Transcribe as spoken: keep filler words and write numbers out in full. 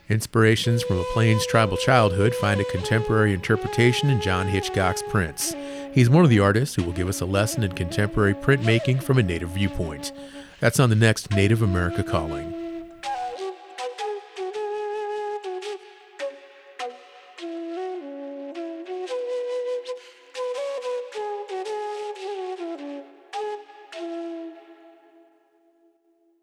Inspirations from a Plains tribal childhood find a contemporary interpretation in John Hitchcock's prints. He's one of the artists who will give us a lesson in contemporary printmaking from a Native viewpoint. That's on the next Native America Calling.